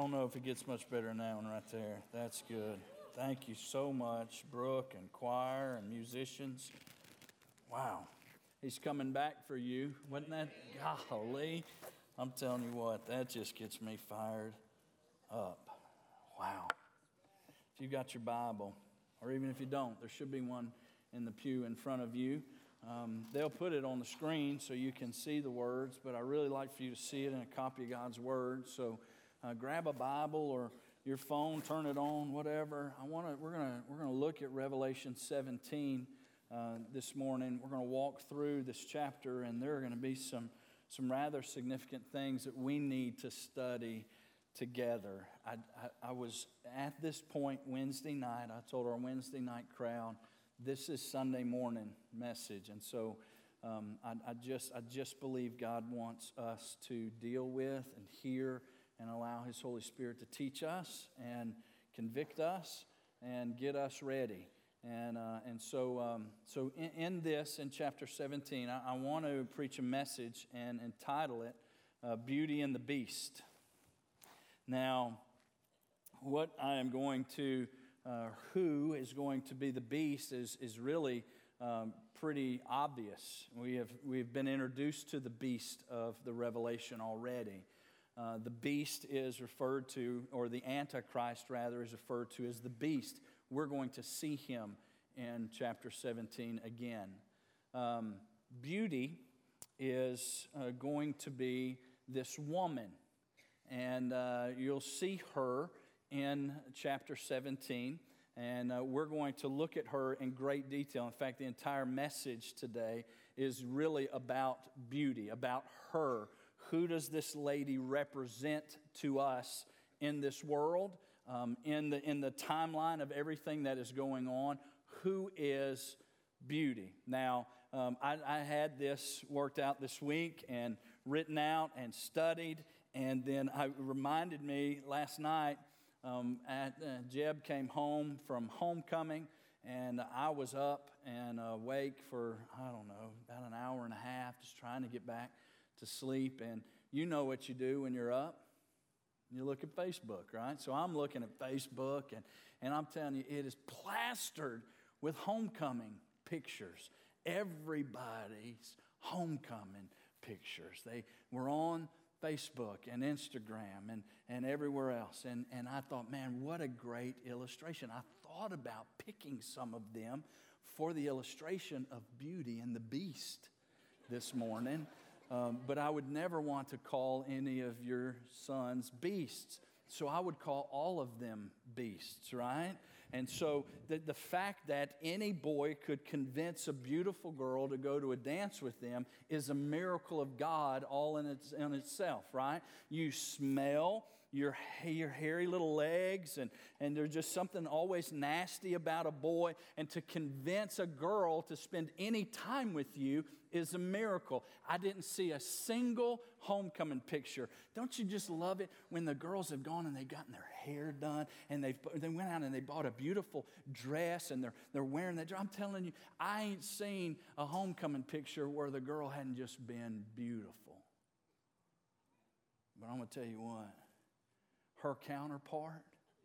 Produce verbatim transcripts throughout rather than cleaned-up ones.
don't know if it gets much better than that one right there. That's good. Thank you so much, Brooke and choir and musicians. Wow. He's coming back for you. Wasn't that? Golly. I'm telling you what, that just gets me fired up. Wow. If you got your Bible, or even if you don't, there should be one in the pew in front of you. Um, they'll put it on the screen so you can see the words, but I really like for you to see it in a copy of God's Word. So uh, grab a Bible or your phone, turn it on, whatever. I want to. We're gonna we're gonna look at Revelation seventeen uh, this morning. We're gonna walk through this chapter, and there are going to be some some rather significant things that we need to study together. I, I, I was at this point Wednesday night. I told our Wednesday night crowd, this is Sunday morning message, and so um, I, I just I just believe God wants us to deal with and hear and allow His Holy Spirit to teach us and convict us and get us ready. And uh, and so um, so in, in this in chapter seventeen, I, I want to preach a message and entitle it uh, "Beauty and the Beast." Now, what I am going to Uh, who is going to be the beast is is really um, pretty obvious. We have we've been introduced to the beast of the Revelation already. Uh, the beast is referred to, or the Antichrist rather, is referred to as the beast. We're going to see him in chapter seventeen again. Um, beauty is uh, going to be this woman, and uh, you'll see her in chapter seventeen, and uh, we're going to look at her in great detail. In fact, the entire message today is really about beauty, about her. Who does this lady represent to us in this world, um, in the in the timeline of everything that is going on? Who is beauty? Now, um, I, I had this worked out this week and written out and studied, and then it reminded me last night. Um, at, uh, Jeb came home from homecoming, and I was up and awake for, I don't know, about an hour and a half, just trying to get back to sleep. And you know what you do when you're up. You look at Facebook, right? So I'm looking at Facebook, and, and I'm telling you, it is plastered with homecoming pictures. Everybody's homecoming pictures. They were on Facebook and Instagram and, and everywhere else. And, and I thought, man, what a great illustration. I thought about picking some of them for the illustration of Beauty and the Beast this morning. Um, but I would never want to call any of your sons beasts. So I would call all of them beasts, right? And so the, the fact that any boy could convince a beautiful girl to go to a dance with them is a miracle of God all in, its, in itself, right? You smell your, your hairy little legs, and, and there's just something always nasty about a boy. And to convince a girl to spend any time with you is a miracle. I didn't see a single homecoming picture. Don't you just love it when the girls have gone and they've gotten their hair done, and they've, they went out and they bought a beautiful dress, and they're, they're wearing that dress. I'm telling you, I ain't seen a homecoming picture where the girl hadn't just been beautiful. But I'm going to tell you what, her counterpart,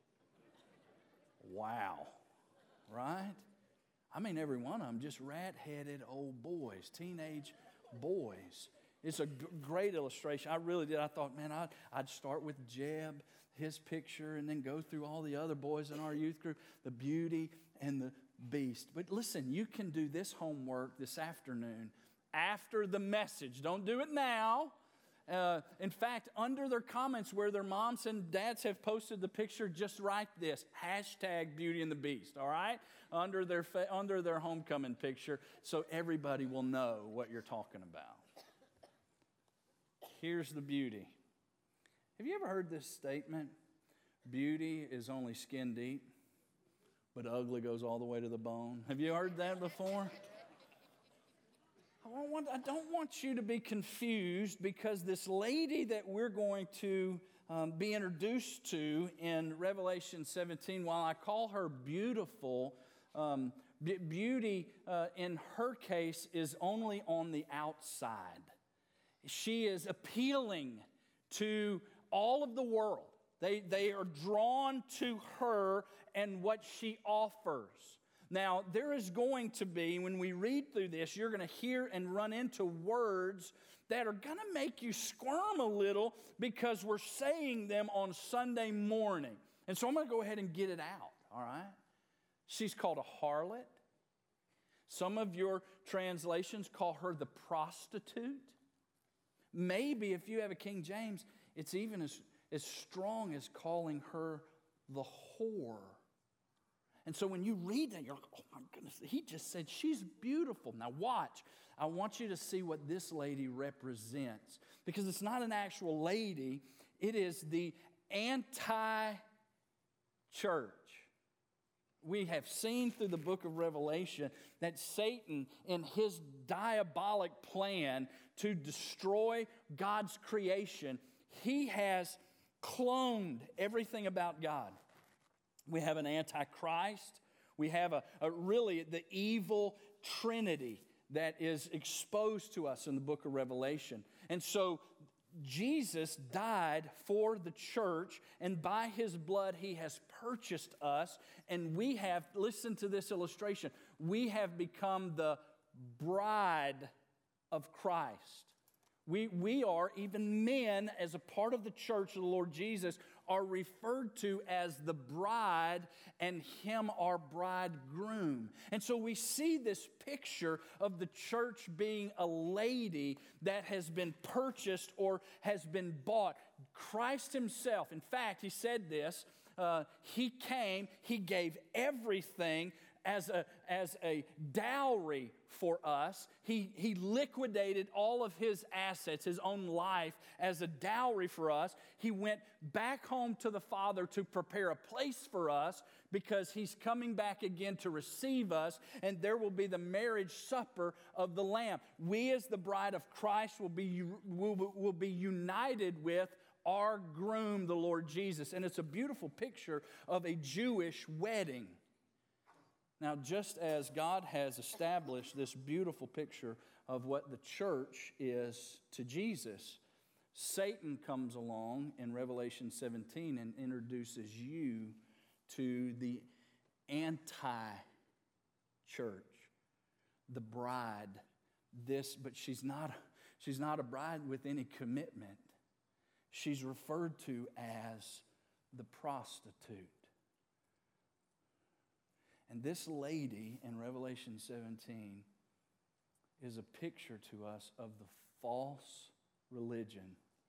wow, right? I mean, every one of them just rat-headed old boys, teenage boys. It's a g- great illustration. I really did. I thought, man, I'd, I'd start with Jeb, his picture, and then go through all the other boys in our youth group, the Beauty and the Beast. But listen, you can do this homework this afternoon after the message. Don't do it now. Uh, in fact, under their comments where their moms and dads have posted the picture, just write this, hashtag Beauty and the Beast, all right? Under their, fa- under their homecoming picture, so everybody will know what you're talking about. Here's the beauty. Have you ever heard this statement? Beauty is only skin deep, but ugly goes all the way to the bone. Have you heard that before? I don't want, I don't want you to be confused, because this lady that we're going to um, be introduced to in Revelation seventeen, while I call her beautiful, um, b- beauty uh, in her case is only on the outside. She is appealing to all of the world. They, they are drawn to her and what she offers. Now, there is going to be, when we read through this, you're going to hear and run into words that are going to make you squirm a little because we're saying them on Sunday morning. And so I'm going to go ahead and get it out, all right? She's called a harlot. Some of your translations call her the prostitute. Maybe if you have a King James, it's even as, as strong as calling her the whore. And so when you read that, you're like, oh my goodness, he just said she's beautiful. Now watch. I want you to see what this lady represents. Because it's not an actual lady. It is the anti-church. We have seen through the book of Revelation that Satan, in his diabolic plan to destroy God's creation, he has cloned everything about God. We have an antichrist. We have a, a really the evil trinity that is exposed to us in the book of Revelation. And so Jesus died for the church, and by his blood he has purchased us, and we have, listen to this illustration, we have become the bride of Christ. We, we are, even men, as a part of the church of the Lord Jesus, are referred to as the bride and him our bridegroom. And so we see this picture of the church being a lady that has been purchased or has been bought. Christ himself, in fact, he said this, uh, he came, he gave everything as a, as a dowry for us. He, he liquidated all of his assets, his own life, as a dowry for us. He went back home to the Father to prepare a place for us because he's coming back again to receive us, and there will be the marriage supper of the Lamb. We as the bride of Christ will be, will, will be united with our groom, the Lord Jesus. And it's a beautiful picture of a Jewish wedding. Now, just as God has established this beautiful picture of what the church is to Jesus, Satan comes along in Revelation seventeen and introduces you to the anti-church, the bride. This, but she's not, she's not a bride with any commitment. She's referred to as the prostitute. And this lady in Revelation seventeen is a picture to us of the false religion.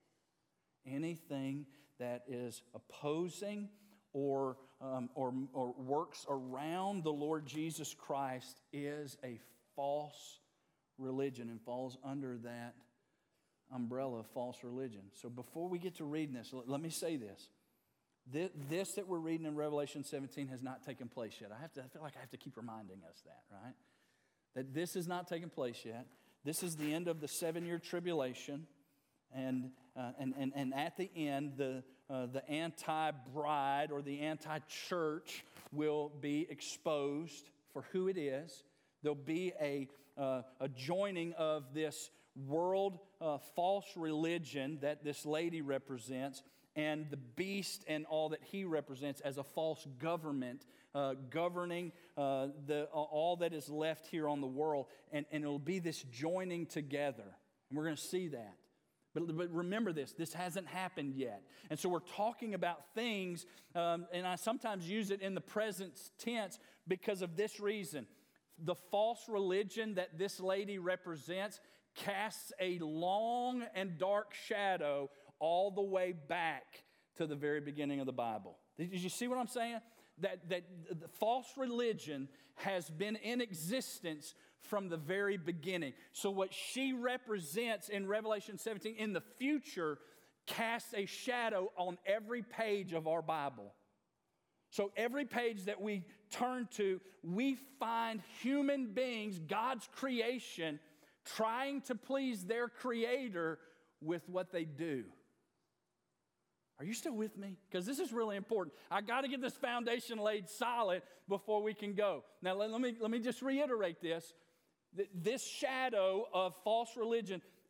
Anything that is opposing or, um, or, or works around the Lord Jesus Christ is a false religion and falls under that umbrella of false religion. So before we get to reading this, let me say this. This that we're reading in Revelation seventeen has not taken place yet. I have to. I feel like I have to keep reminding us that, right? That this has not taken place yet. This is the end of the seven-year tribulation, and uh, and and and at the end, the uh, the anti-bride or the anti-church will be exposed for who it is. There'll be a uh, a joining of this world uh, false religion that this lady represents, and the beast and all that he represents as a false government uh, governing uh, the, uh, all that is left here on the world. And, and it'll be this joining together. And we're going to see that. But, but remember this, this hasn't happened yet. And so we're talking about things, um, and I sometimes use it in the present tense because of this reason. The false religion that this lady represents casts a long and dark shadow all the way back to the very beginning of the Bible. Did you see what I'm saying? That, that the false religion has been in existence from the very beginning. So what she represents in Revelation seventeen in the future casts a shadow on every page of our Bible. So every page that we turn to, we find human beings, God's creation, trying to please their Creator with what they do. Are you still with me? Because this is really important. I got to get this foundation laid solid before we can go. Now, let, let, me, let me just reiterate this. This shadow of false religion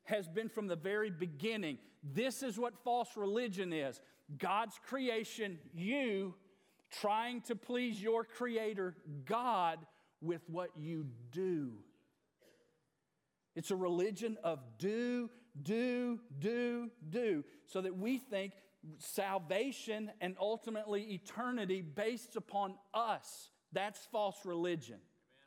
has been from the very beginning. This is what false religion is. God's creation, you trying to please your Creator, God, with what you do. It's a religion of do, do, do, do, so that we think salvation and ultimately eternity based upon us. That's false religion.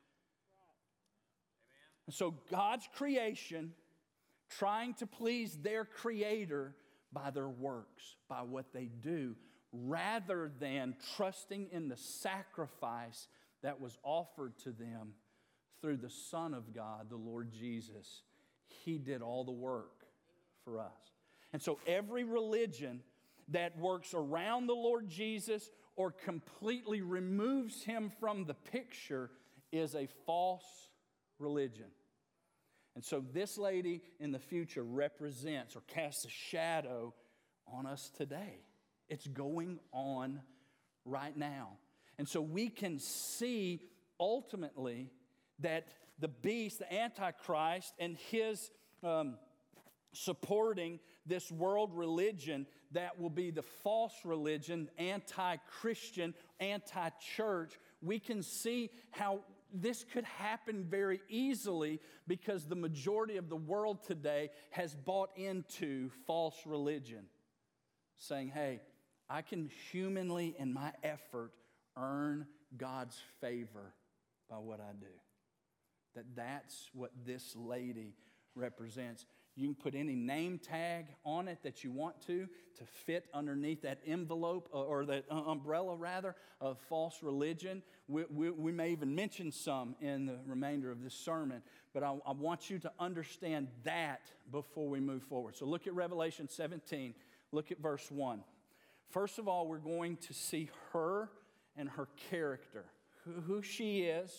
And so God's creation trying to please their Creator by their works, by what they do, rather than trusting in the sacrifice that was offered to them through the Son of God, the Lord Jesus. He did all the work for us. And so every religion that works around the Lord Jesus or completely removes Him from the picture is a false religion. And so this lady in the future represents or casts a shadow on us today. It's going on right now. And so we can see ultimately that the beast, the Antichrist, and his um, supporting this world religion that will be the false religion, anti-Christian, anti-church, we can see how this could happen very easily because the majority of the world today has bought into false religion, saying, hey, I can humanly, in my effort, earn God's favor by what I do. That that's what this lady represents. You can put any name tag on it that you want to, to fit underneath that envelope, or that umbrella, rather, of false religion. We, we, we may even mention some in the remainder of this sermon, but I, I want you to understand that before we move forward. So look at Revelation seventeen. Look at verse one. First of all, we're going to see her and her character, who, who she is.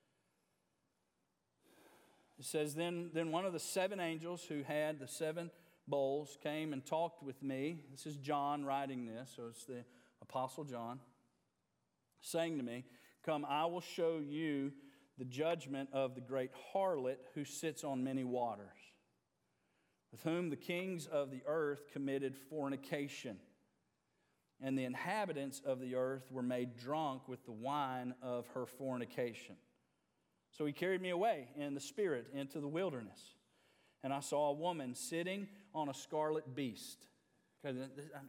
It says, then, then one of the seven angels who had the seven bowls came and talked with me. This is John writing this, so it's the Apostle John, saying to me, come, I will show you the judgment of the great harlot who sits on many waters, with whom the kings of the earth committed fornication, and the inhabitants of the earth were made drunk with the wine of her fornication. So he carried me away in the spirit into the wilderness, and I saw a woman sitting on a scarlet beast. Okay,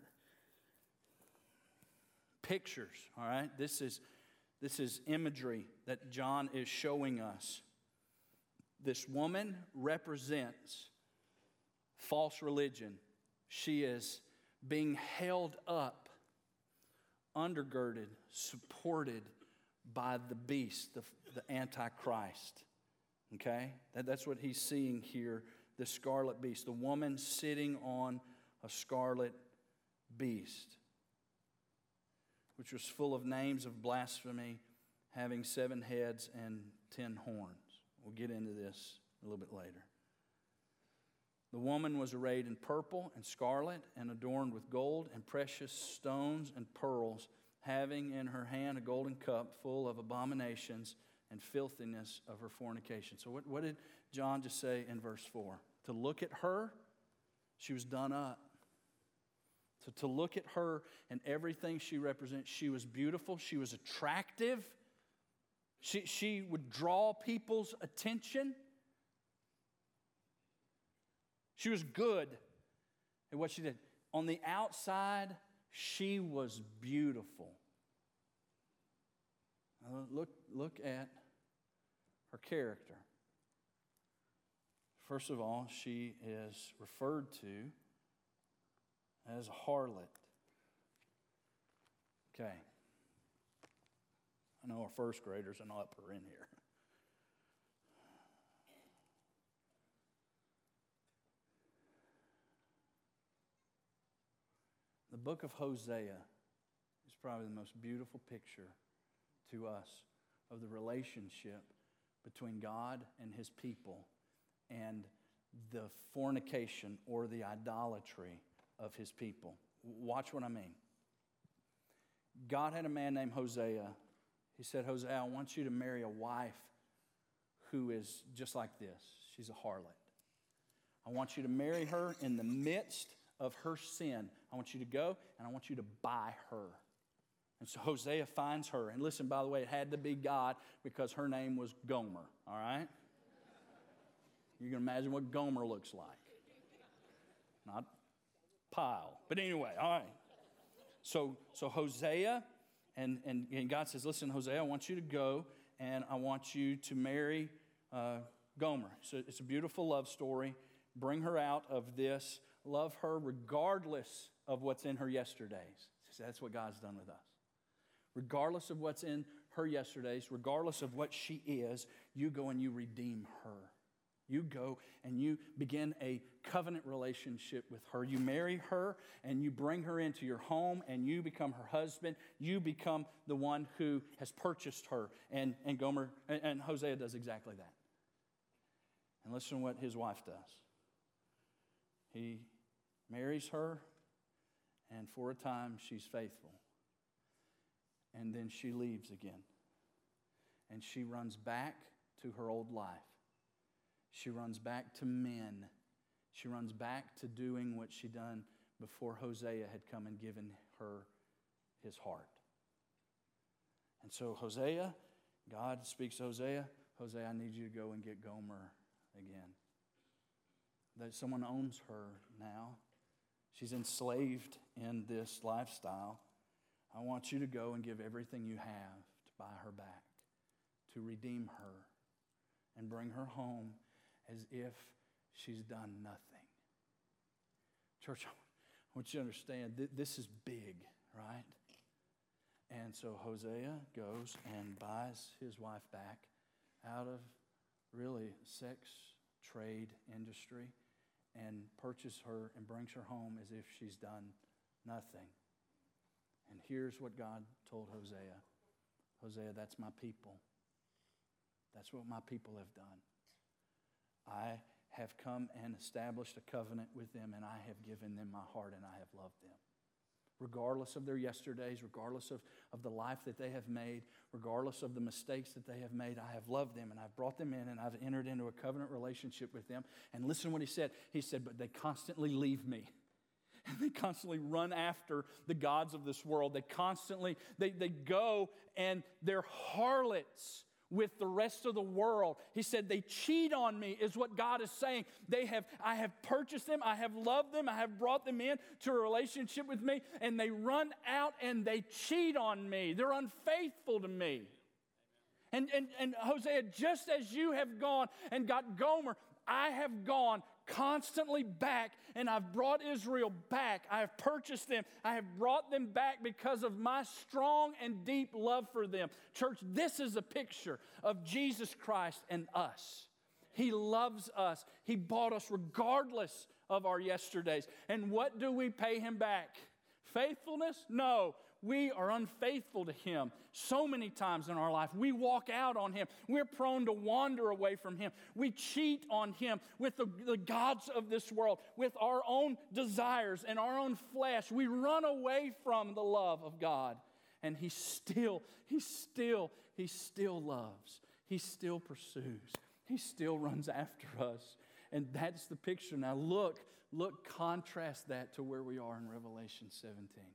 pictures, all right? This is, this is imagery that John is showing us. This woman represents false religion. She is being held up, undergirded, supported by the beast, the, the Antichrist. Okay? That, that's what he's seeing here, the scarlet beast. The woman sitting on a scarlet beast, which was full of names of blasphemy, having seven heads and ten horns. We'll get into this a little bit later. The woman was arrayed in purple and scarlet and adorned with gold and precious stones and pearls, having in her hand a golden cup full of abominations and filthiness of her fornication. So what, what did John just say in verse four? To look at her, she was done up. So to look at her and everything she represents, she was beautiful, she was attractive, she, she would draw people's attention. She was good at what she did. On the outside, she was beautiful. Now look, look at her character. First of all, she is referred to as a harlot. Okay. I know our first graders and upper in here. The book of Hosea is probably the most beautiful picture to us of the relationship between God and His people and the fornication or the idolatry of His people. Watch what I mean. God had a man named Hosea. He said, Hosea, I want you to marry a wife who is just like this. She's a harlot. I want you to marry her in the midst of her sin. I want you to go, and I want you to buy her. And so Hosea finds her. And listen, by the way, it had to be God because her name was Gomer, all right? You can imagine what Gomer looks like. Not pile. But anyway, all right. So, so Hosea, and, and, and God says, listen, Hosea, I want you to go, and I want you to marry uh, Gomer. So it's a beautiful love story. Bring her out of this. Love her regardless of what's in her yesterdays. That's what God's done with us. Regardless of what's in her yesterdays, regardless of what she is, you go and you redeem her. You go and you begin a covenant relationship with her. You marry her and you bring her into your home and you become her husband. You become the one who has purchased her. And, and Gomer and, and Hosea does exactly that. And listen to what his wife does. He marries her, and for a time she's faithful. And then she leaves again. And she runs back to her old life. She runs back to men. She runs back to doing what she done before Hosea had come and given her his heart. And so Hosea, God speaks to Hosea, Hosea, I need you to go and get Gomer again. That someone owns her now. She's enslaved in this lifestyle. I want you to go and give everything you have to buy her back, to redeem her, and bring her home as if she's done nothing. Church, I want you to understand, th- this is big, right? And so Hosea goes and buys his wife back out of really sex trade industry and purchases her and brings her home as if she's done nothing. And here's what God told Hosea. Hosea, that's my people. That's what my people have done. I have come and established a covenant with them, and I have given them my heart, and I have loved them. Regardless of their yesterdays, regardless of, of the life that they have made, regardless of the mistakes that they have made, I have loved them, and I've brought them in, and I've entered into a covenant relationship with them. And listen to what he said. He said, but they constantly leave me. And they constantly run after the gods of this world. They constantly, they, they go and they're harlots with the rest of the world. He said, they cheat on me, is what God is saying. They have, I have purchased them, I have loved them, I have brought them in to a relationship with me, and they run out and they cheat on me. They're unfaithful to me. And, and, and Hosea, just as you have gone and got Gomer, I have gone constantly back, and I've brought Israel back. I have purchased them. I have brought them back because of my strong and deep love for them. Church, this is a picture of Jesus Christ and us. He loves us. He bought us regardless of our yesterdays. And what do we pay him back? Faithfulness? No. We are unfaithful to him so many times in our life. We walk out on him. We're prone to wander away from him. We cheat on him with the, the gods of this world, with our own desires and our own flesh. We run away from the love of God. And he still, he still, he still loves. He still pursues. He still runs after us. And that's the picture. Now look, look, contrast that to where we are in Revelation seventeen.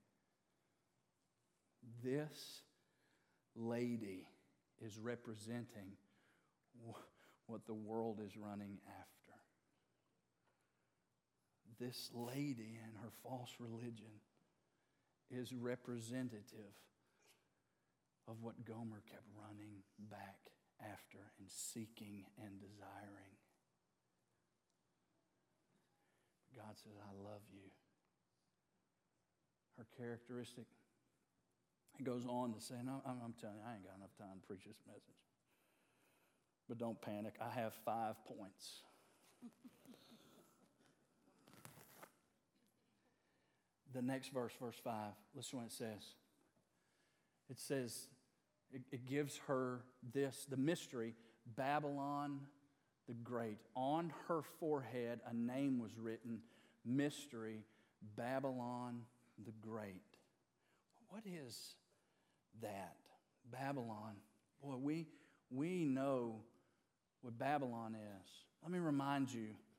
This lady is representing what the world is running after. This lady and her false religion is representative of what Gomer kept running back after and seeking and desiring. God says, I love you. Her characteristic, he goes on to say, no, I'm, I'm telling you, I ain't got enough time to preach this message. But don't panic. I have five points. The next verse, verse five, listen what it says. It says, it, it gives her this, the mystery, Babylon the Great. On her forehead, a name was written, mystery, Babylon the Great. What is that? Babylon. Boy, we, we know what Babylon is. Let me remind you,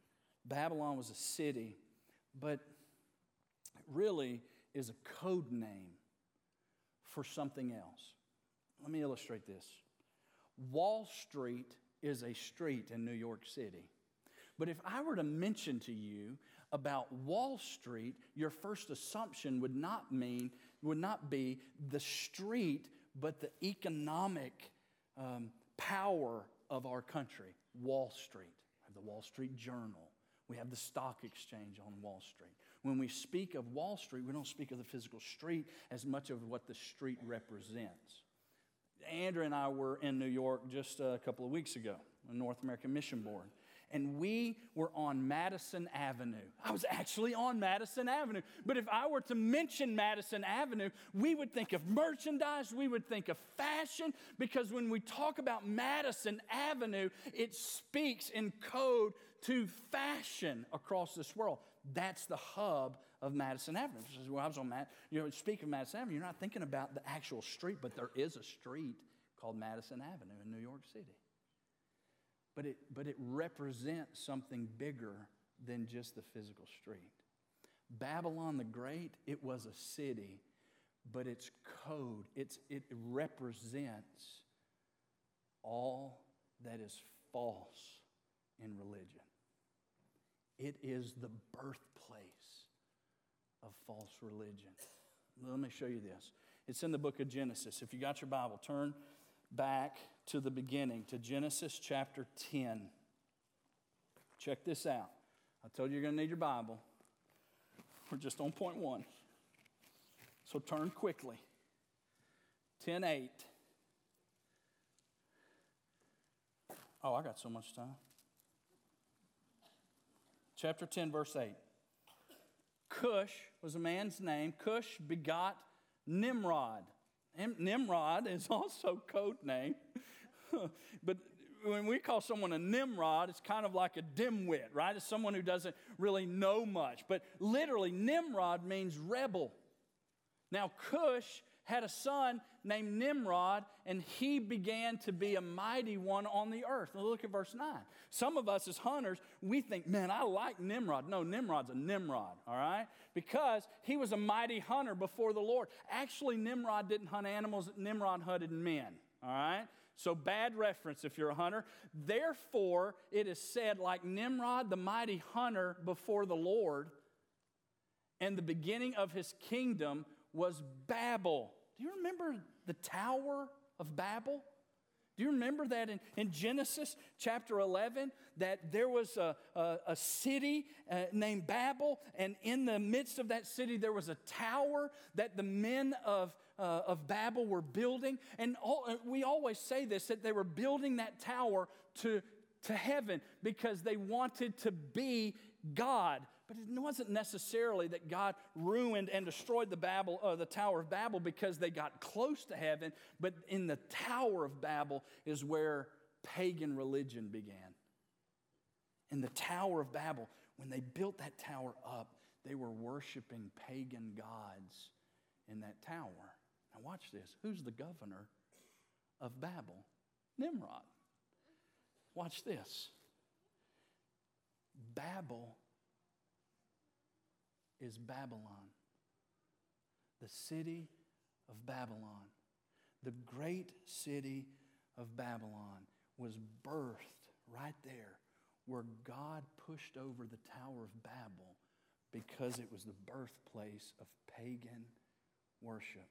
Babylon was a city, but it really is a code name for something else. Let me illustrate this. Wall Street is a street in New York City. But if I were to mention to you about Wall Street, your first assumption would not mean, would not be the street, but the economic um, power of our country, Wall Street. We have the Wall Street Journal. We have the stock exchange on Wall Street. When we speak of Wall Street, we don't speak of the physical street as much of what the street represents. Andrew and I were in New York just a couple of weeks ago, on North American Mission Board. And we were on Madison Avenue. I was actually on Madison Avenue. But if I were to mention Madison Avenue, we would think of merchandise, we would think of fashion, because when we talk about Madison Avenue, it speaks in code to fashion across this world. That's the hub of Madison Avenue. Well, I was on Mad- you know, speak of Madison Avenue, you're not thinking about the actual street, but there is a street called Madison Avenue in New York City. But it, but it represents something bigger than just the physical street. Babylon the Great, it was a city, but its code, it's, it represents all that is false in religion. It is the birthplace of false religion. Let me show you this. It's in the book of Genesis. If you got your Bible, turn back to the beginning, to Genesis chapter ten. Check this out. I told you you're going to need your Bible. We're just on point one. So turn quickly. ten eight. Oh, I got so much time. Chapter ten, verse eight. Cush was a man's name. Cush begot Nimrod. Nimrod is also a code name. But when we call someone a Nimrod, it's kind of like a dimwit, right? It's someone who doesn't really know much. But literally, Nimrod means rebel. Now, Cush had a son named Nimrod, and he began to be a mighty one on the earth. Now look at verse nine. Some of us as hunters, we think, man, I like Nimrod. No, Nimrod's a Nimrod, all right? Because he was a mighty hunter before the Lord. Actually, Nimrod didn't hunt animals. Nimrod hunted men, all right? So bad reference if you're a hunter. Therefore, it is said, like Nimrod, the mighty hunter before the Lord, and the beginning of his kingdom was Babel. Do you remember the Tower of Babel? Do you remember that in, in Genesis chapter eleven, that there was a, a, a city uh, named Babel, and in the midst of that city there was a tower that the men of, uh, of Babel were building. And all, we always say this, that they were building that tower to, to heaven because they wanted to be God. But it wasn't necessarily that God ruined and destroyed the Babel, uh, the Tower of Babel because they got close to heaven. But in the Tower of Babel is where pagan religion began. In the Tower of Babel, when they built that tower up, they were worshiping pagan gods in that tower. Now watch this. Who's the governor of Babel? Nimrod. Watch this. Babel is Babylon, the city of Babylon. The great city of Babylon was birthed right there where God pushed over the Tower of Babel because it was the birthplace of pagan worship.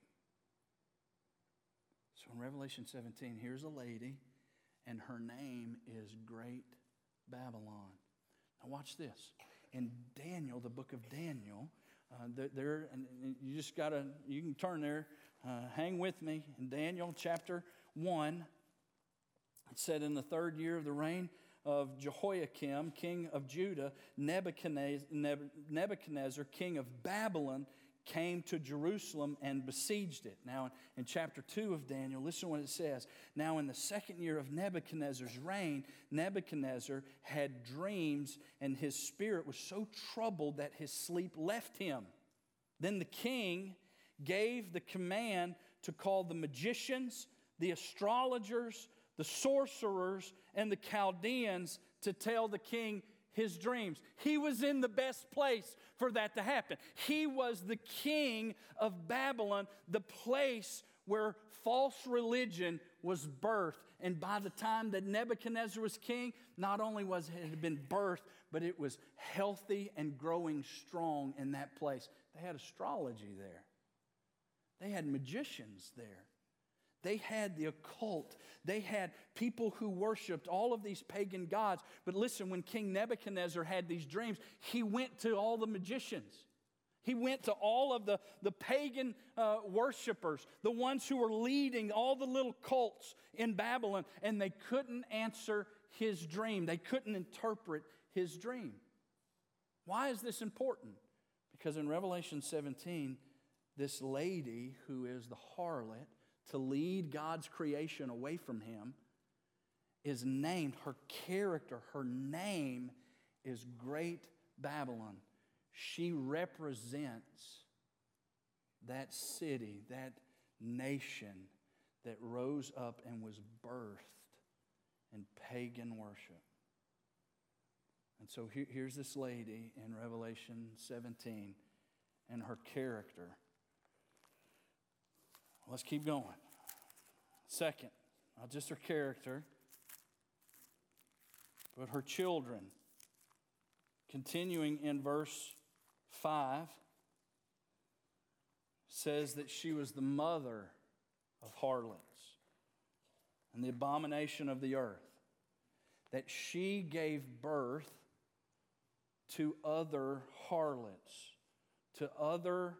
So in Revelation seventeen, here's a lady, and her name is Great Babylon. Now watch this. In Daniel, the book of Daniel, uh, there, and you just got to, you can turn there, uh, hang with me. In Daniel chapter one, it said, in the third year of the reign of Jehoiakim, king of Judah, Nebuchadnezzar, Nebuchadnezzar, king of Babylon, came to Jerusalem and besieged it. Now, in chapter two of Daniel, listen to what it says. Now, in the second year of Nebuchadnezzar's reign, Nebuchadnezzar had dreams, and his spirit was so troubled that his sleep left him. Then the king gave the command to call the magicians, the astrologers, the sorcerers, and the Chaldeans to tell the king his dreams. He was in the best place for that to happen. He was the king of Babylon, the place where false religion was birthed. And by the time that Nebuchadnezzar was king, not only was it had been birthed, but it was healthy and growing strong in that place. They had astrology there. They had magicians there. They had the occult. They had people who worshiped all of these pagan gods. But listen, when King Nebuchadnezzar had these dreams, he went to all the magicians. He went to all of the, the pagan uh, worshipers, the ones who were leading all the little cults in Babylon, and they couldn't answer his dream. They couldn't interpret his dream. Why is this important? Because in Revelation seventeen, this lady who is the harlot, to lead God's creation away from him, is named, her character, her name is Great Babylon. She represents that city, that nation that rose up and was birthed in pagan worship. And so here, here's this lady in Revelation seventeen and her character. Let's keep going. Second, not just her character, but her children. Continuing in verse five, says that she was the mother of harlots and the abomination of the earth. That she gave birth to other harlots, to other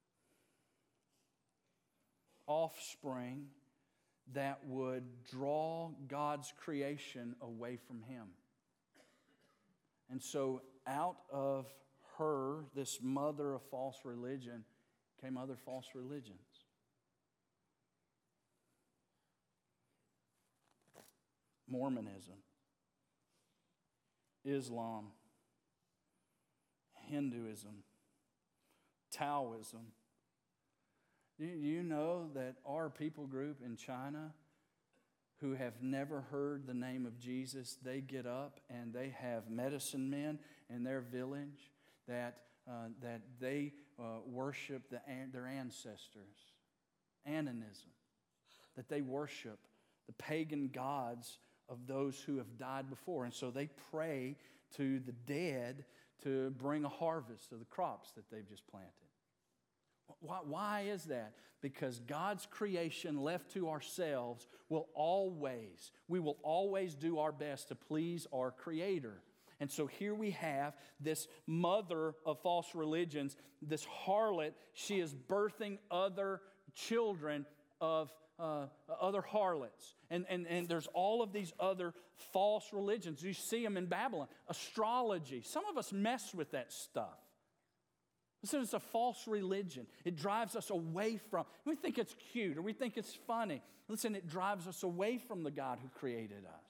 offspring that would draw God's creation away from him. And so out of her, this mother of false religion, came other false religions. Mormonism, Islam, Hinduism, Taoism. Do you know that our people group in China who have never heard the name of Jesus, they get up and they have medicine men in their village that, uh, that they uh, worship the, their ancestors. Animism. That they worship the pagan gods of those who have died before. And so they pray to the dead to bring a harvest of the crops that they've just planted. Why, why is that? Because God's creation left to ourselves will always, we will always do our best to please our Creator. And so here we have this mother of false religions, this harlot. She is birthing other children of uh, other harlots. And, and, and there's all of these other false religions. You see them in Babylon. Astrology. Some of us mess with that stuff. Listen, it's a false religion. It drives us away from, we think it's cute or we think it's funny. Listen, it drives us away from the God who created us.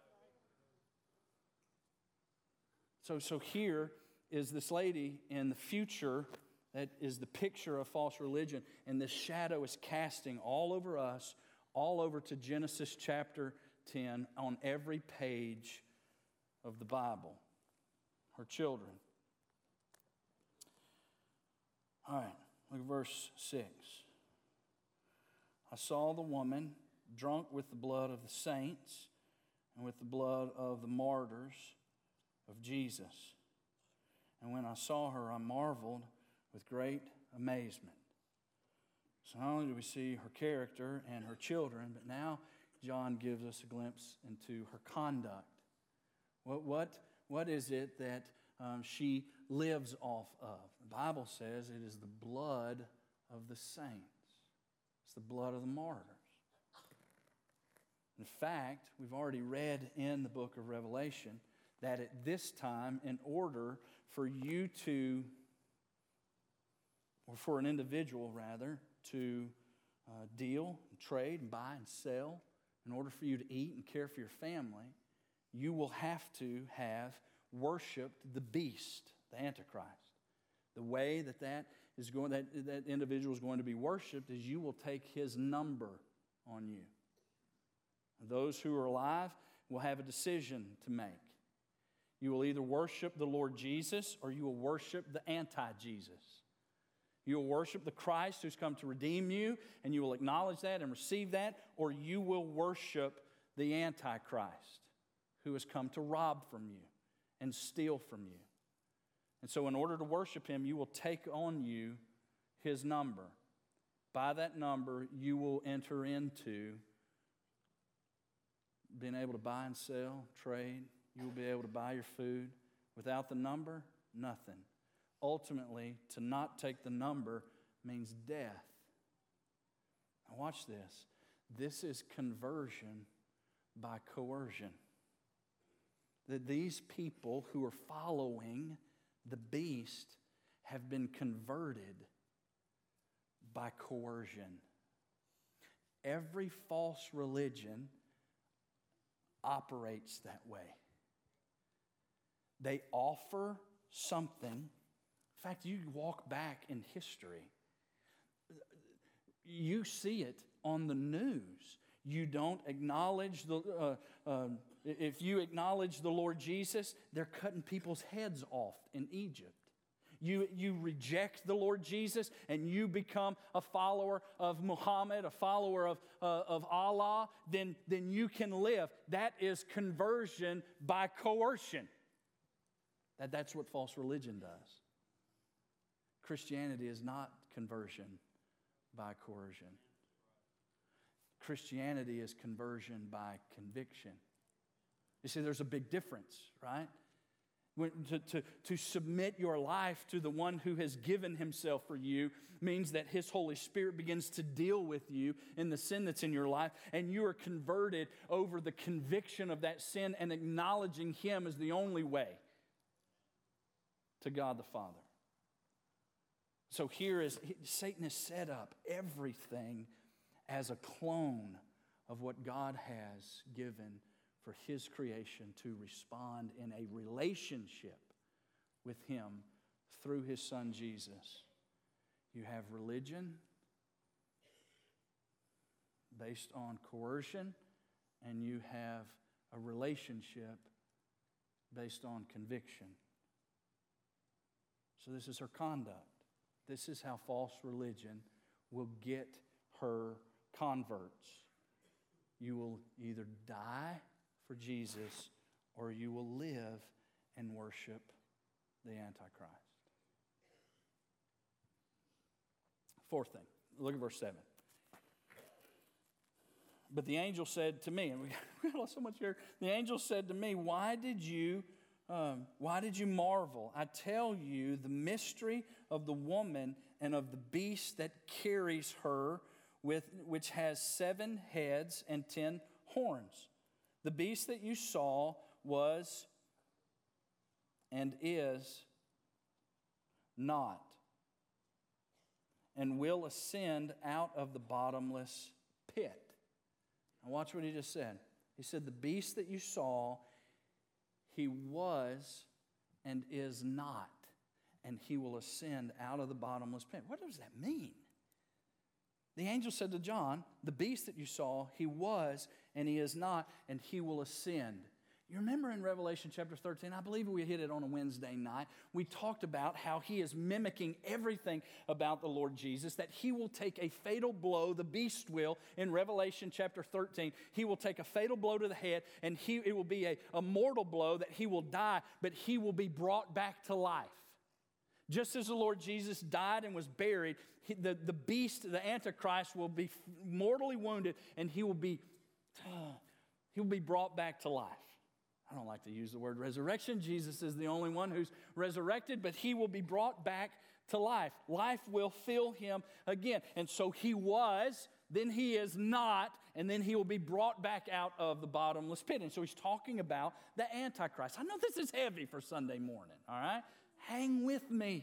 So, so here is this lady in the future that is the picture of false religion. And this shadow is casting all over us, all over to Genesis chapter ten on every page of the Bible. Her children. All right, look at verse six. I saw the woman drunk with the blood of the saints and with the blood of the martyrs of Jesus. And when I saw her, I marveled with great amazement. So not only do we see her character and her children, but now John gives us a glimpse into her conduct. What, what, what is it that um, she lives off of? The Bible says it is the blood of the saints. It's the blood of the martyrs. In fact, we've already read in the book of Revelation that at this time, in order for you to, or for an individual rather, to uh, deal, and trade, and buy and sell, in order for you to eat and care for your family, you will have to have worshiped the beast, the Antichrist. The way that that is going, that, that individual is going to be worshipped is you will take his number on you. Those who are alive will have a decision to make. You will either worship the Lord Jesus or you will worship the anti-Jesus. You will worship the Christ who's come to redeem you, and you will acknowledge that and receive that, or you will worship the Antichrist who has come to rob from you and steal from you. And so in order to worship him, you will take on you his number. By that number, you will enter into being able to buy and sell, trade. You will be able to buy your food. Without the number, nothing. Ultimately, to not take the number means death. Now watch this. This is conversion by coercion. That these people who are following the beast have been converted by coercion. Every false religion operates that way. They offer something. In fact, you walk back in history. You see it on the news. You don't acknowledge the, uh, uh, if you acknowledge the Lord Jesus, they're cutting people's heads off in Egypt. You, you reject the Lord Jesus and you become a follower of Muhammad, a follower of, uh, of Allah, then, then you can live. That is conversion by coercion. That, that's what false religion does. Christianity is not conversion by coercion. Christianity is conversion by conviction. You see, there's a big difference, right? When, to, to, to submit your life to the one who has given himself for you means that his Holy Spirit begins to deal with you in the sin that's in your life, and you are converted over the conviction of that sin and acknowledging him as the only way to God the Father. So here is, Satan has set up everything as a clone of what God has given for his creation to respond in a relationship with him through his son Jesus. You have religion based on coercion, and you have a relationship based on conviction. So this is her conduct. This is how false religion will get her converts. You will either die for Jesus or you will live and worship the Antichrist. Fourth thing, look at verse seven. But the angel said to me, and we got so much here. The angel said to me, why did you Um, why did you marvel? I tell you the mystery of the woman and of the beast that carries her, with which has seven heads and ten horns. The beast that you saw was and is not, and will ascend out of the bottomless pit. Now watch what he just said. He said, the beast that you saw, he was and is not, and he will ascend out of the bottomless pit. What does that mean? The angel said to John, the beast that you saw, he was and he is not, and he will ascend. You remember in Revelation chapter thirteen, I believe we hit it on a Wednesday night, we talked about how he is mimicking everything about the Lord Jesus, that he will take a fatal blow, the beast will, in Revelation chapter thirteen. He will take a fatal blow to the head, and he, it will be a, a mortal blow that he will die, but he will be brought back to life. Just as the Lord Jesus died and was buried, he, the, the beast, the Antichrist, will be mortally wounded, and he will be, uh, he will be brought back to life. I don't like to use the word resurrection. Jesus is the only one who's resurrected, but he will be brought back to life. Life will fill him again. And so he was, then he is not, and then he will be brought back out of the bottomless pit. And so he's talking about the Antichrist. I know this is heavy for Sunday morning, all right? Hang with me.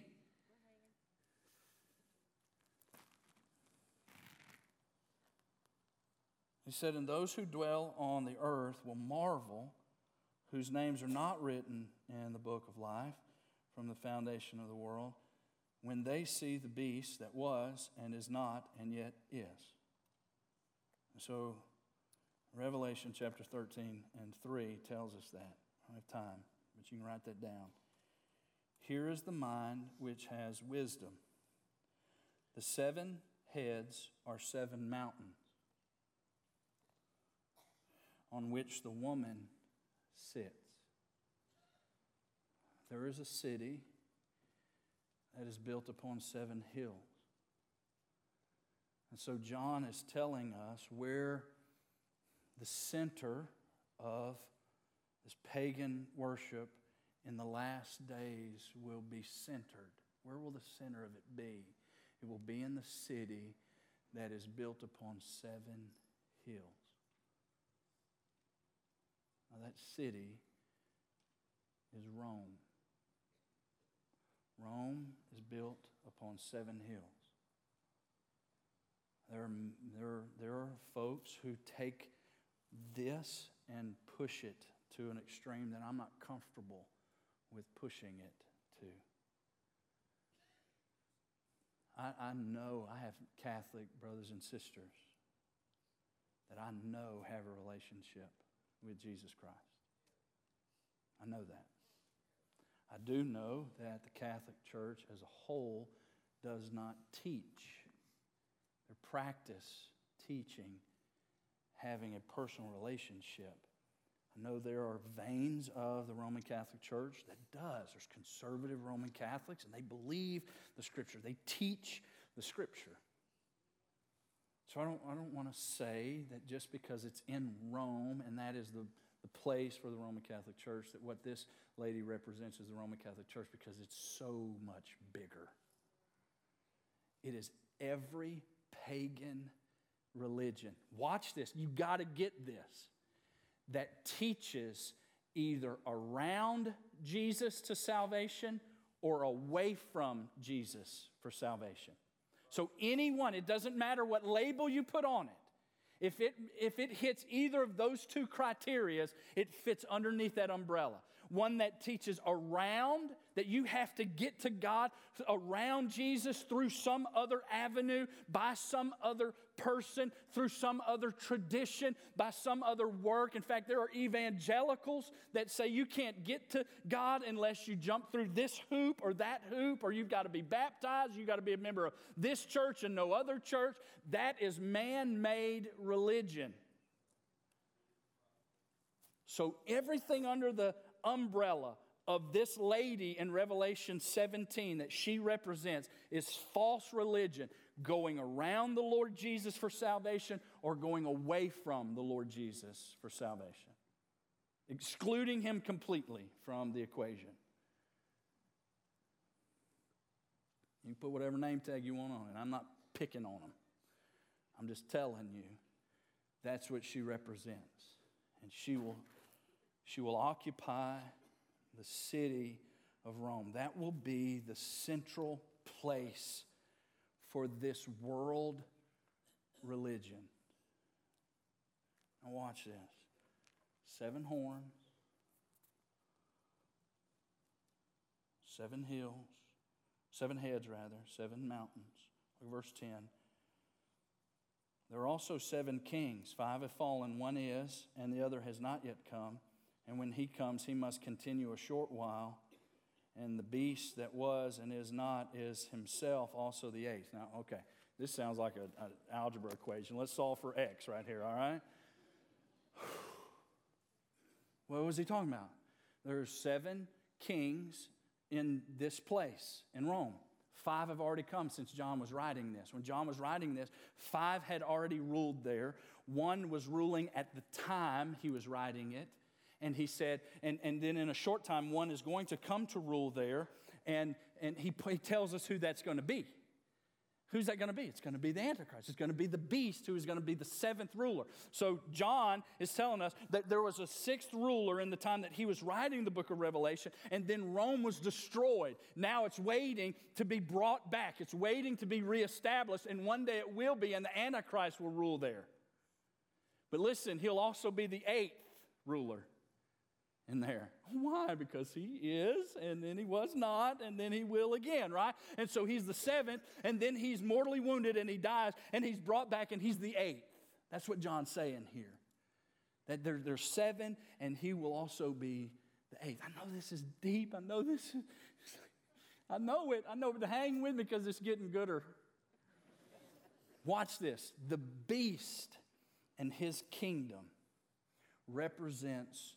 He said, and those who dwell on the earth will marvel, whose names are not written in the book of life from the foundation of the world, when they see the beast that was and is not and yet is. And so Revelation chapter thirteen and three tells us that. I don't have time. but you can write that down. Here is the mind which has wisdom. The seven heads are seven mountains on which the woman sits. There is a city that is built upon seven hills. And so John is telling us where the center of this pagan worship in the last days will be centered. Where will the center of it be? It will be in the city that is built upon seven hills. Now that city is Rome. Rome is built upon seven hills. There are, there, there are folks who take this and push it to an extreme that I'm not comfortable with pushing it to. I, I know I have Catholic brothers and sisters that I know have a relationship with Jesus Christ. I know that. I do know that the Catholic Church as a whole does not teach or practice teaching having a personal relationship. I know there are veins of the Roman Catholic Church that does. There's conservative Roman Catholics, and they believe the Scripture. They teach the Scripture. So I don't, I don't want to say that just because it's in Rome and that is the, the place for the Roman Catholic Church, that what this lady represents is the Roman Catholic Church, because it's so much bigger. It is every pagan religion. Watch this. You've got to get this. That teaches either around Jesus to salvation or away from Jesus for salvation. So anyone, it doesn't matter what label you put on it. If it, if it hits either of those two criteria, it fits underneath that umbrella. One that teaches around, that you have to get to God around Jesus through some other avenue, by some other person, through some other tradition, by some other work. In fact, there are evangelicals that say you can't get to God unless you jump through this hoop or that hoop, or you've got to be baptized, you've got to be a member of this church and no other church. That is man-made religion. So everything under the umbrella of this lady in Revelation seventeen that she represents is false religion, going around the Lord Jesus for salvation or going away from the Lord Jesus for salvation, excluding him completely from the equation. You can put whatever name tag you want on it. I'm not picking on them. I'm just telling you that's what she represents. And she will She will occupy the city of Rome. That will be the central place for this world religion. Now watch this. Seven horns, seven hills, seven heads rather, seven mountains. Look at verse ten. There are also seven kings. Five have fallen, one is, and the other has not yet come. And when he comes, he must continue a short while. And the beast that was and is not is himself also the eighth. Now, okay, this sounds like an algebra equation. Let's solve for x right here, all right? What was he talking about? There are seven kings in this place, in Rome. Five have already come since John was writing this. When John was writing this, five had already ruled there. One was ruling at the time he was writing it. And he said, and, and then in a short time, one is going to come to rule there. And, and he, he tells us who that's going to be. Who's that going to be? It's going to be the Antichrist. It's going to be the beast who is going to be the seventh ruler. So John is telling us that there was a sixth ruler in the time that he was writing the book of Revelation, and then Rome was destroyed. Now it's waiting to be brought back. It's waiting to be reestablished, and one day it will be, and the Antichrist will rule there. But listen, he'll also be the eighth ruler in there. Why? Because he is, and then he was not, and then he will again, right? And so he's the seventh, and then he's mortally wounded, and he dies, and he's brought back, and he's the eighth. That's what John's saying here. That there, there's seven, and he will also be the eighth. I know this is deep. I know this is, I know it. I know it. Hang with me because it's getting gooder. Watch this. The beast and his kingdom represents,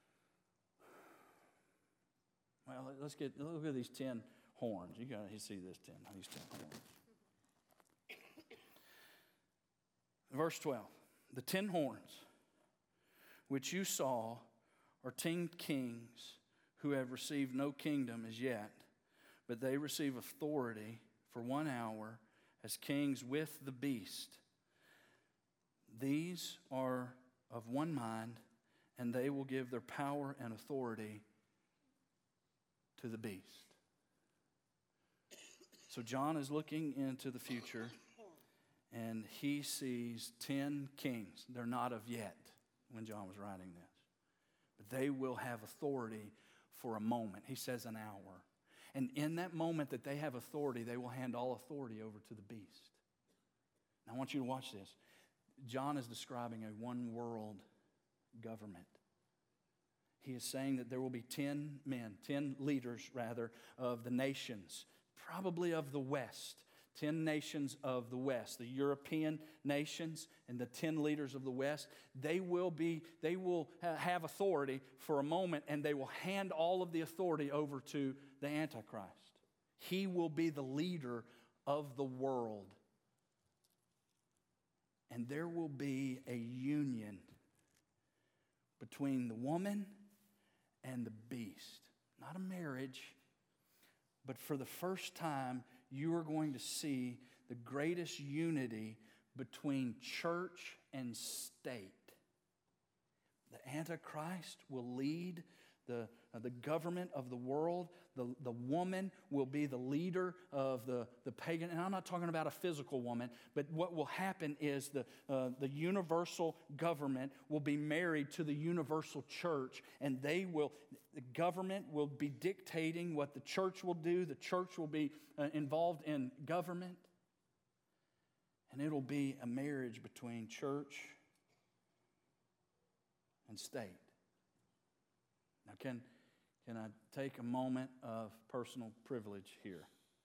well, let's get, look at these ten horns. You got to see this ten, these ten horns. Verse twelve. The ten horns which you saw are ten kings who have received no kingdom as yet, but they receive authority for one hour as kings with the beast. These are of one mind, and they will give their power and authority to the beast. So John is looking into the future, and he sees ten kings. They're not of yet when John was writing this. But they will have authority for a moment. He says an hour. And in that moment that they have authority, they will hand all authority over to the beast. Now I want you to watch this. John is describing a one-world government. He is saying that there will be ten men, ten leaders rather, of the nations, probably of the West. Ten nations of the West, the European nations and the ten leaders of the West, they will be, they will have authority for a moment, and they will hand all of the authority over to the Antichrist. He will be the leader of the world. And there will be a union between the woman and the beast. Not a marriage, but for the first time, you are going to see the greatest unity between church and state. The Antichrist will lead the, uh, the government of the world. The, the woman will be the leader of the, the pagan. And I'm not talking about a physical woman, but what will happen is the, uh, the universal government will be married to the universal church, and they will, the government will be dictating what the church will do. The church will be uh, involved in government. And it'll be a marriage between church and state. Now, can, can I take a moment of personal privilege here?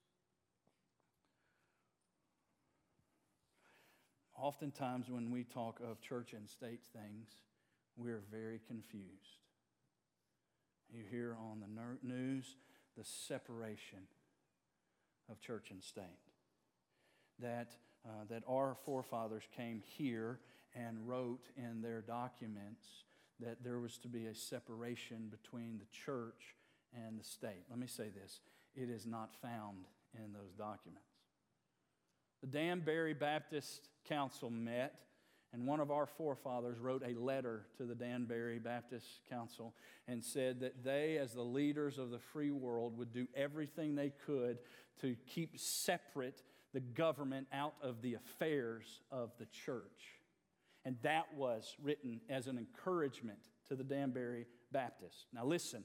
Oftentimes when we talk of church and state things, we're very confused. You hear on the news the separation of church and state. That, uh, that our forefathers came here and wrote in their documents that there was to be a separation between the church and the state. Let me say this. It is not found in those documents. The Danbury Baptist Council met, and one of our forefathers wrote a letter to the Danbury Baptist Council and said that they, as the leaders of the free world, would do everything they could to keep separate the government out of the affairs of the church. And that was written as an encouragement to the Danbury Baptists. Now listen,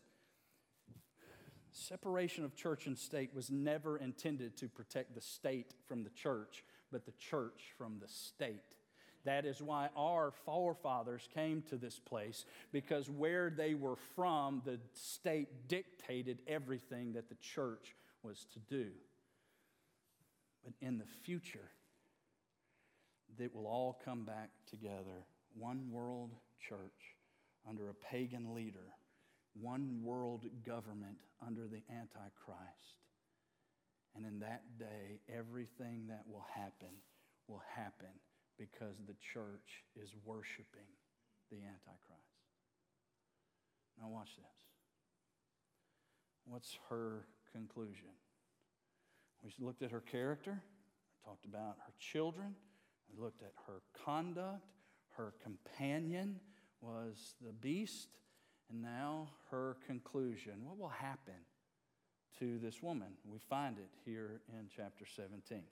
separation of church and state was never intended to protect the state from the church, but the church from the state. That is why our forefathers came to this place, because where they were from, the state dictated everything that the church was to do. But in the future, that will all come back together. One world church under a pagan leader. One world government under the Antichrist. And in that day, everything that will happen will happen because the church is worshiping the Antichrist. Now watch this. What's her conclusion? We looked at her character. We talked about her children. We looked at her conduct. Her companion was the beast. And now her conclusion. What will happen to this woman? We find it here in chapter seventeen.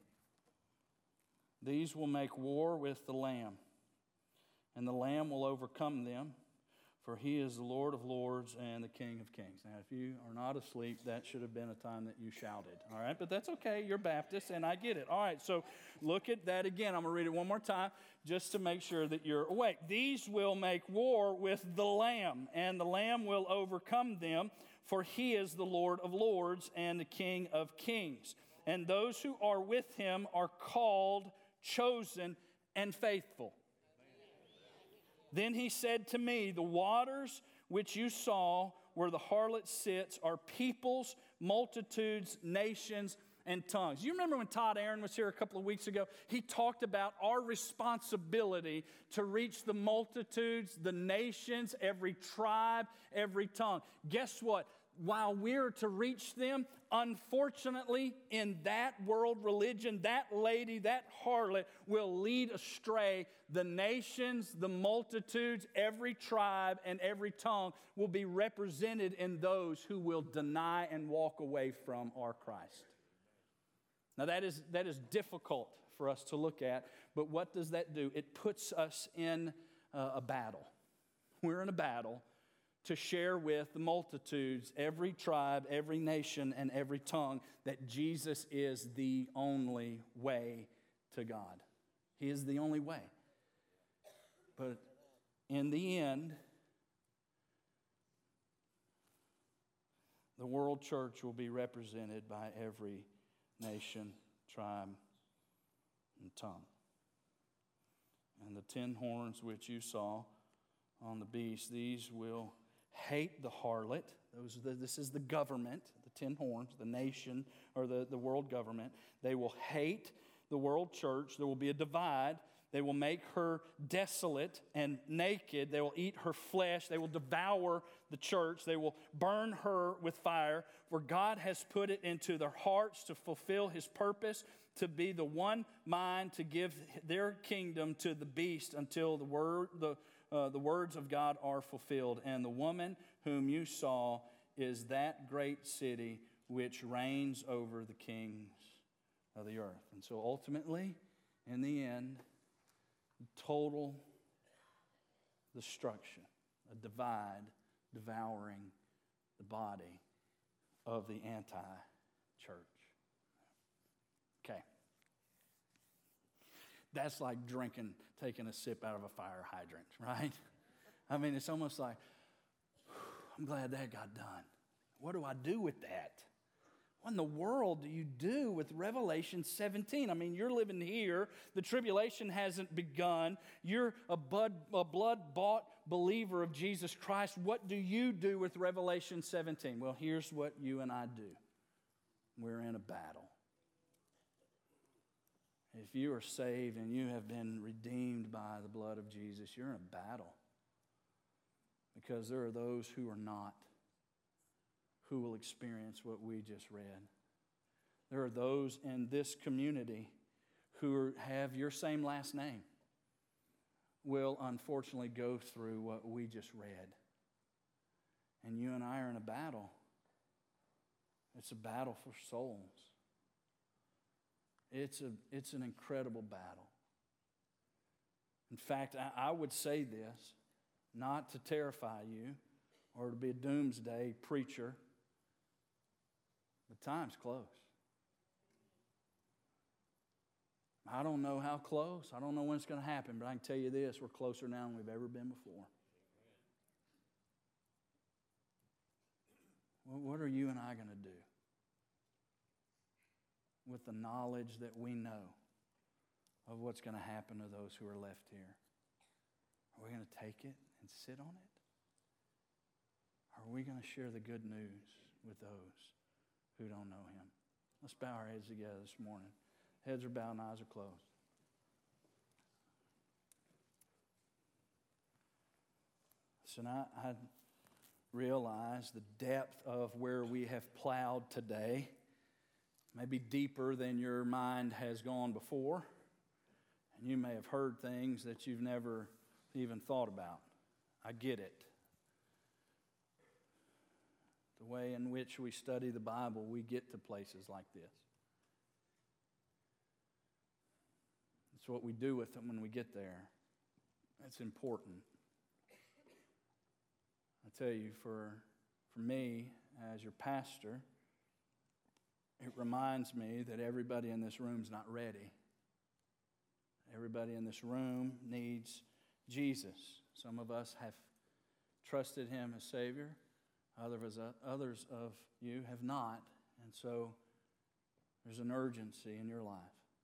These will make war with the Lamb, and the Lamb will overcome them, For he is the Lord of lords and the King of kings. Now, if you are not asleep, that should have been a time that you shouted. All right, but that's okay. You're Baptist, and I get it. All right, so look at that again. I'm going to read it one more time just to make sure that you're awake. These will make war with the Lamb, and the Lamb will overcome them, for he is the Lord of lords and the King of kings. And those who are with him are called, chosen, and faithful. Then he said to me, the waters which you saw where the harlot sits are peoples, multitudes, nations, and tongues. You remember when Todd Aaron was here a couple of weeks ago? He talked about our responsibility to reach the multitudes, the nations, every tribe, every tongue. Guess what? While we're to reach them, unfortunately, in that world religion, that lady, that harlot will lead astray the nations, the multitudes, every tribe, and every tongue will be represented in those who will deny and walk away from our Christ. Now, that is, that is difficult for us to look at, but what does that do? It puts us in uh, a battle. We're in a battle to share with the multitudes, every tribe, every nation, and every tongue that Jesus is the only way to God. He is the only way. But in the end, the world church will be represented by every nation, tribe, and tongue. And the ten horns which you saw on the beast, these will hate the harlot. Those are the, this is the government, the ten horns, the nation, or the, the world government. They will hate the world church. There will be a divide. They will make her desolate and naked. They will eat her flesh. They will devour the church. They will burn her with fire. For God has put it into their hearts to fulfill his purpose, to be the one mind to give their kingdom to the beast until the word, the Uh, the words of God are fulfilled. And the woman whom you saw is that great city which reigns over the kings of the earth. And so ultimately, in the end, total destruction, a divide devouring the body of the anti-church. Okay. That's like drinking, taking a sip out of a fire hydrant, right? I mean, it's almost like, I'm glad that got done. What do I do with that? What in the world do you do with Revelation seventeen? I mean, you're living here. The tribulation hasn't begun. You're a, bud, a blood-bought believer of Jesus Christ. What do you do with Revelation seventeen? Well, here's what you and I do. We're in a battle. If you are saved and you have been redeemed by the blood of Jesus, you're in a battle. Because there are those who are not, who will experience what we just read. There are those in this community who are, have your same last name, will unfortunately go through what we just read. And you and I are in a battle. It's a battle for souls. It's a it's an incredible battle. In fact, I, I would say this, not to terrify you or to be a doomsday preacher, but time's close. I don't know how close. I don't know when it's going to happen, but I can tell you this, we're closer now than we've ever been before. Well, what are you and I going to do with the knowledge that we know of what's going to happen to those who are left here? Are we going to take it and sit on it? Or are we going to share the good news with those who don't know him? Let's bow our heads together this morning. Heads are bowed and eyes are closed. So now I realize the depth of where we have plowed today. Maybe deeper than your mind has gone before. And you may have heard things that you've never even thought about. I get it. The way in which we study the Bible, we get to places like this. It's what we do with them when we get there. That's important. tell you, for, for me, as your pastor, it reminds me that everybody in this room is not ready. Everybody in this room needs Jesus. Some of us have trusted Him as Savior. Others, others of you have not. And so there's an urgency in your life.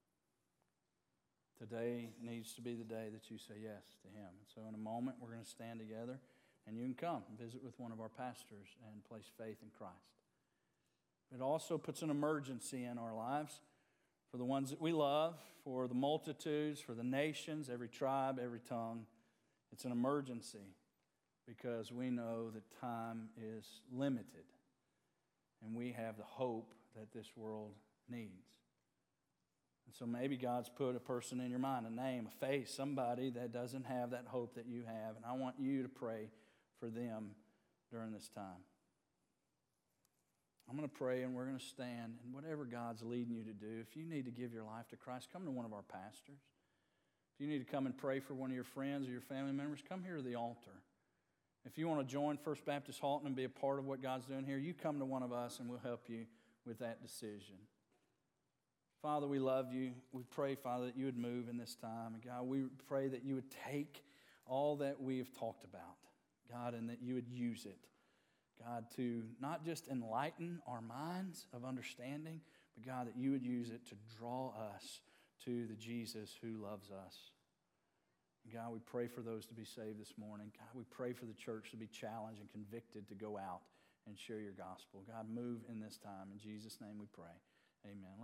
Today needs to be the day that you say yes to Him. And so in a moment, we're going to stand together, and you can come and visit with one of our pastors and place faith in Christ. It also puts an emergency in our lives for the ones that we love, for the multitudes, for the nations, every tribe, every tongue. It's an emergency because we know that time is limited, and we have the hope that this world needs. And so maybe God's put a person in your mind, a name, a face, somebody that doesn't have that hope that you have. And I want you to pray for them during this time. I'm going to pray and we're going to stand. And whatever God's leading you to do, if you need to give your life to Christ, come to one of our pastors. If you need to come and pray for one of your friends or your family members, come here to the altar. If you want to join First Baptist Halton and be a part of what God's doing here, you come to one of us and we'll help you with that decision. Father, we love you. We pray, Father, that you would move in this time. And God, we pray that you would take all that we have talked about, God, and that you would use it, God, to not just enlighten our minds of understanding, but God, that you would use it to draw us to the Jesus who loves us. And God, we pray for those to be saved this morning. God, we pray for the church to be challenged and convicted to go out and share your gospel. God, move in this time. In Jesus' name we pray. Amen.